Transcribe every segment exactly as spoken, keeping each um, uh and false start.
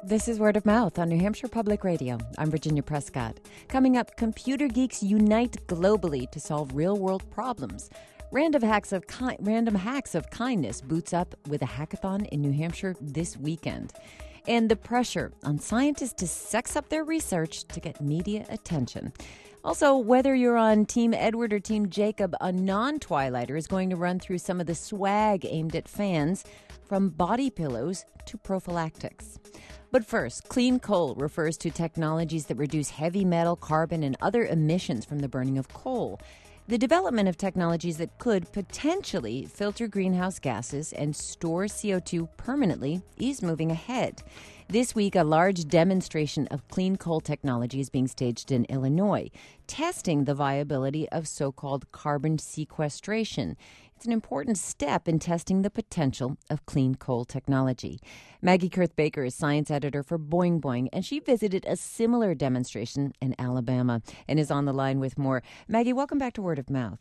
This is Word of Mouth on New Hampshire Public Radio. I'm Virginia Prescott. Coming up, computer geeks unite globally to solve real-world problems. Random hacks of ki- Random Hacks of Kindness boots up with a hackathon in New Hampshire this weekend. And the pressure on scientists to sex up their research to get media attention. Also, whether you're on Team Edward or Team Jacob, a non-Twilighter is going to run through some of the swag aimed at fans, from body pillows to prophylactics. But first, clean coal refers to technologies that reduce heavy metal, carbon, and other emissions from the burning of coal. The development of technologies that could potentially filter greenhouse gases and store C O two permanently is moving ahead. This week, a large demonstration of clean coal technology is being staged in Illinois, testing the viability of so-called carbon sequestration. It's an important step in testing the potential of clean coal technology. Maggie Kurth-Baker is science editor for Boing Boing, and she visited a similar demonstration in Alabama and is on the line with more. Maggie, welcome back to Word of Mouth.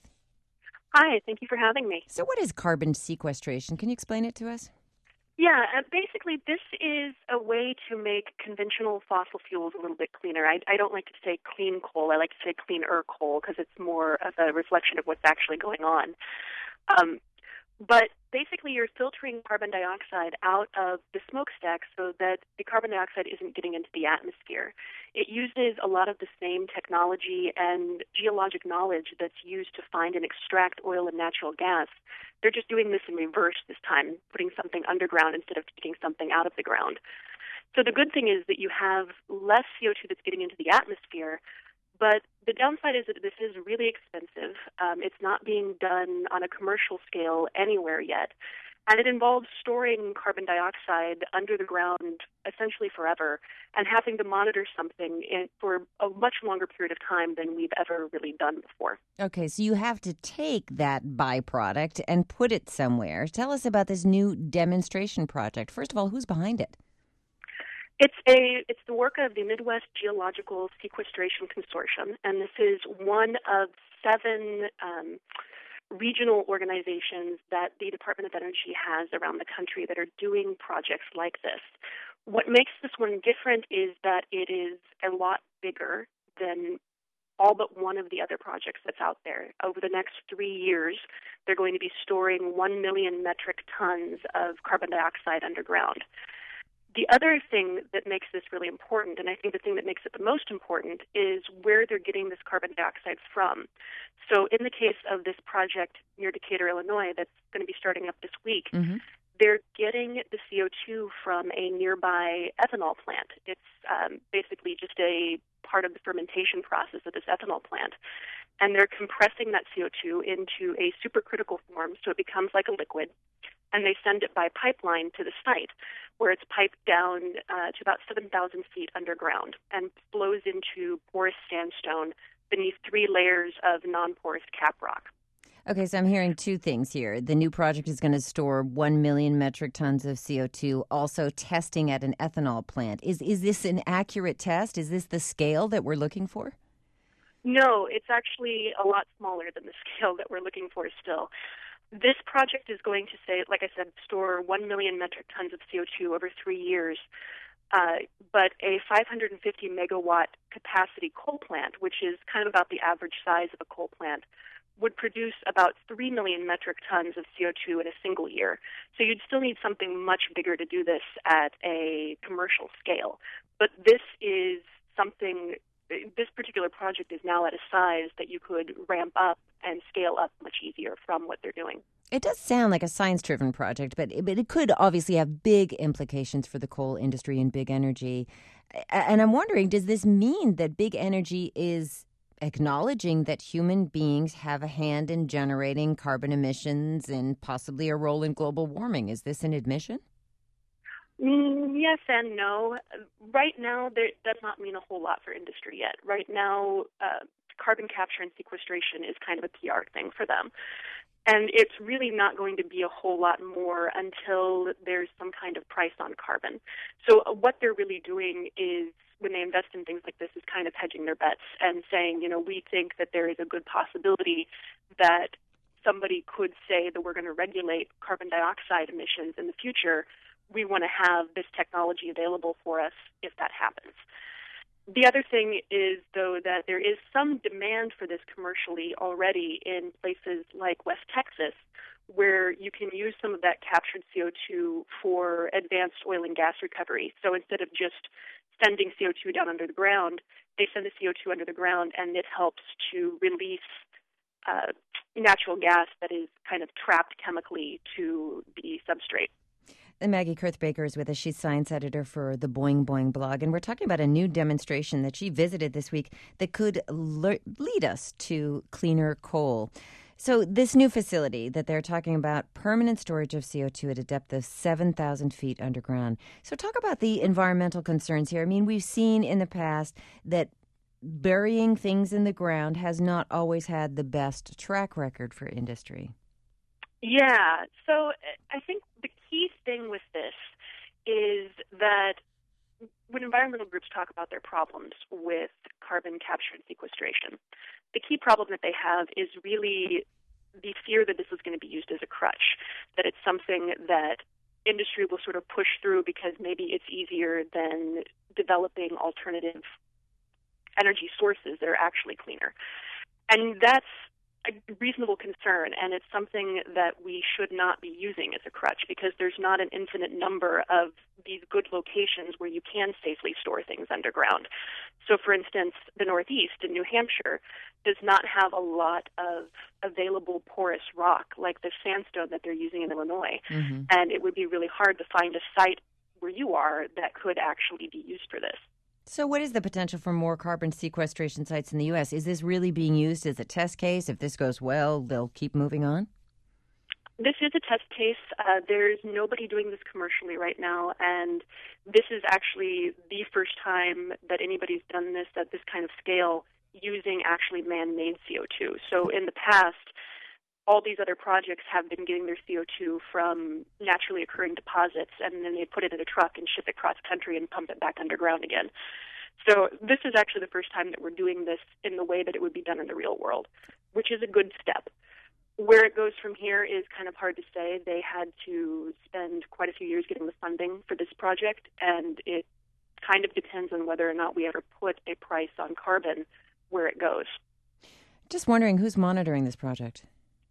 Hi, thank you for having me. So what is carbon sequestration? Can you explain it to us? Yeah, uh, basically this is a way to make conventional fossil fuels a little bit cleaner. I, I don't like to say clean coal. I like to say cleaner coal because it's more of a reflection of what's actually going on. Um, but basically you're filtering carbon dioxide out of the smokestack so that the carbon dioxide isn't getting into the atmosphere. It uses a lot of the same technology and geologic knowledge that's used to find and extract oil and natural gas. They're just doing this in reverse this time, putting something underground instead of taking something out of the ground. So the good thing is that you have less C O two that's getting into the atmosphere. But the downside is that this is really expensive. Um, it's not being done on a commercial scale anywhere yet. And it involves storing carbon dioxide under the ground essentially forever and having to monitor something in, for a much longer period of time than we've ever really done before. Okay, so you have to take that byproduct and put it somewhere. Tell us about this new demonstration project. First of all, who's behind it? It's a it's the work of the Midwest Geological Sequestration Consortium, and this is one of seven um, regional organizations that the Department of Energy has around the country that are doing projects like this. What makes this one different is that it is a lot bigger than all but one of the other projects that's out there. Over the next three years, they're going to be storing one million metric tons of carbon dioxide underground. The other thing that makes this really important, and I think the thing that makes it the most important, is where they're getting this carbon dioxide from. So in the case of this project near Decatur, Illinois, that's going to be starting up this week, mm-hmm. they're getting the C O two from a nearby ethanol plant. It's um, basically just a part of the fermentation process of this ethanol plant. And they're compressing that C O two into a supercritical form so it becomes like a liquid. And they send it by pipeline to the site, where it's piped down uh, to about seven thousand feet underground and flows into porous sandstone beneath three layers of non-porous cap rock. Okay, so I'm hearing two things here. The new project is going to store one million metric tons of C O two, also testing at an ethanol plant. Is is this an accurate test? Is this the scale that we're looking for? No, it's actually a lot smaller than the scale that we're looking for still. This project is going to say, like I said, store one million metric tons of C O two over three years, uh, but a five hundred fifty megawatt capacity coal plant, which is kind of about the average size of a coal plant, would produce about three million metric tons of C O two in a single year. So you'd still need something much bigger to do this at a commercial scale. But this is something, this particular project is now at a size that you could ramp up and scale up much easier from what they're doing. It does sound like a science-driven project, but it, but it could obviously have big implications for the coal industry and big energy. And I'm wondering, does this mean that big energy is acknowledging that human beings have a hand in generating carbon emissions and possibly a role in global warming? Is this an admission? Mm, yes and no. Right now, there does not mean a whole lot for industry yet. Right now, uh, carbon capture and sequestration is kind of a P R thing for them. And it's really not going to be a whole lot more until there's some kind of price on carbon. So uh, what they're really doing is, when they invest in things like this, is kind of hedging their bets and saying, you know, we think that there is a good possibility that somebody could say that we're going to regulate carbon dioxide emissions in the future, we want to have this technology available for us if that happens. The other thing is, though, that there is some demand for this commercially already in places like West Texas, where you can use some of that captured C O two for advanced oil and gas recovery. So instead of just sending C O two down under the ground, they send the C O two under the ground, and it helps to release uh, natural gas that is kind of trapped chemically to the substrate. And Maggie Kurth-Baker is with us. She's science editor for the Boing Boing blog. And we're talking about a new demonstration that she visited this week that could le- lead us to cleaner coal. So this new facility that they're talking about, permanent storage of C O two at a depth of seven thousand feet underground. So talk about the environmental concerns here. I mean, we've seen in the past that burying things in the ground has not always had the best track record for industry. Yeah, so I think the key thing with this is that when environmental groups talk about their problems with carbon capture and sequestration, the key problem that they have is really the fear that this is going to be used as a crutch, that it's something that industry will sort of push through because maybe it's easier than developing alternative energy sources that are actually cleaner. And that's a reasonable concern, and it's something that we should not be using as a crutch because there's not an infinite number of these good locations where you can safely store things underground. So, for instance, the Northeast in New Hampshire does not have a lot of available porous rock like the sandstone that they're using in Illinois, mm-hmm. and it would be really hard to find a site where you are that could actually be used for this. So what is the potential for more carbon sequestration sites in the U S? Is this really being used as a test case? If this goes well, they'll keep moving on? This is a test case. Uh, there's nobody doing this commercially right now, and this is actually the first time that anybody's done this at this kind of scale using actually man-made C O two. So in the past, all these other projects have been getting their C O two from naturally occurring deposits, and then they put it in a truck and ship it across country and pump it back underground again. So this is actually the first time that we're doing this in the way that it would be done in the real world, which is a good step. Where it goes from here is kind of hard to say. They had to spend quite a few years getting the funding for this project, and it kind of depends on whether or not we ever put a price on carbon where it goes. Just wondering, who's monitoring this project?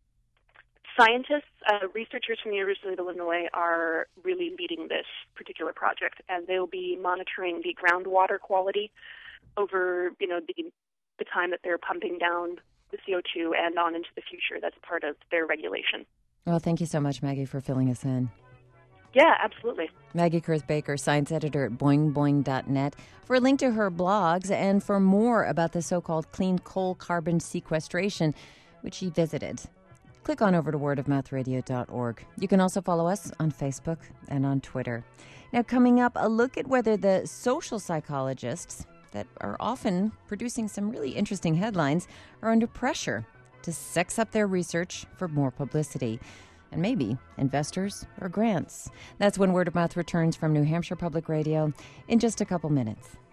Scientists, uh, researchers from the University of Illinois are really leading this particular project, and they'll be monitoring the groundwater quality over, you know, the, the time that they're pumping down the C O two and on into the future. That's part of their regulation. Well, thank you so much, Maggie, for filling us in. Yeah, absolutely. Maggie Kurth-Baker, science editor at boing boing dot net. For a link to her blogs and for more about the so-called clean coal carbon sequestration, which she visited, click on over to word of mouth radio dot org. You can also follow us on Facebook and on Twitter. Now, coming up, a look at whether the social psychologists that are often producing some really interesting headlines are under pressure to sex up their research for more publicity. And maybe investors or grants. That's when Word of Mouth returns from New Hampshire Public Radio in just a couple minutes.